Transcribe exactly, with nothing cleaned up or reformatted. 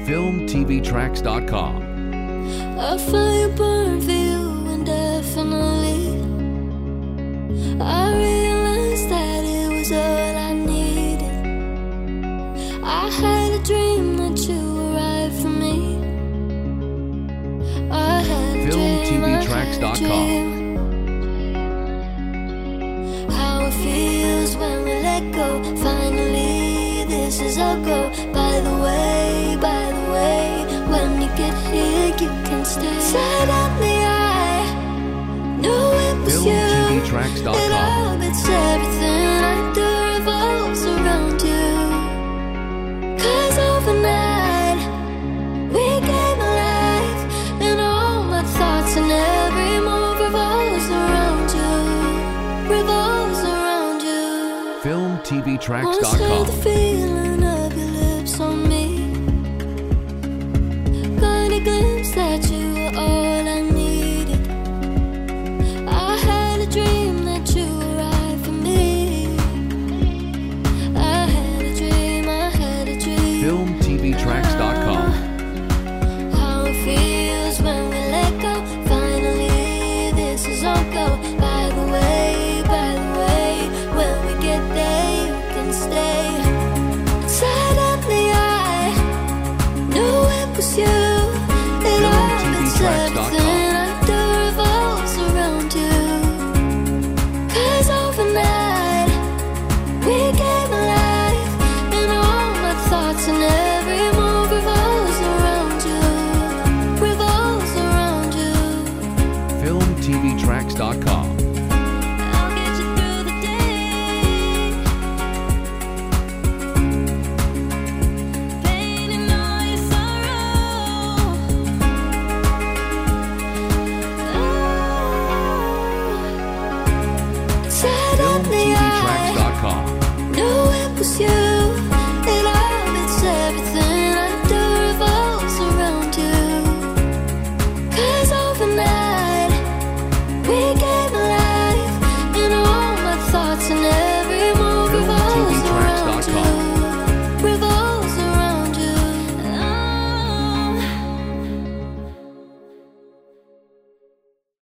film t v tracks dot com. A fire burned for you indefinitely. I realized that it was all I needed. I had a dream that you arrived for me. I had a film t dream, v I tracks dot had a com. dream. How it feels when we let go. Finally, this is our go. By the way, by the way, when you get here, you can stay. Side on the eye, knew it was film you. t v tracks dot It com. all it's everything I do revolves around you. Cause overnight, we came alive, and all my thoughts and every move revolves around you. Revolves around you. film t v tracks Once dot had com. the feeling of your lips on me. Got a glimpse that you were all I needed. I had a dream that you arrived for me. I had a dream, I had a dream. film t v tracks dot com. How it feels when we let go. Finally, this is our go. By the way, by the way, when we get there, you can stay. Side of the eye, knew it was you. It film all t v it's tracks dot com. everything I do revolves around you. Cause overnight, we came alive, and all my thoughts and every move revolves around you. Revolves around you. film t v tracks dot com. I'll get you through the day. Pain and all your sorrow. Oh. Side film of t the v tracks eye, dot com. knew it was you.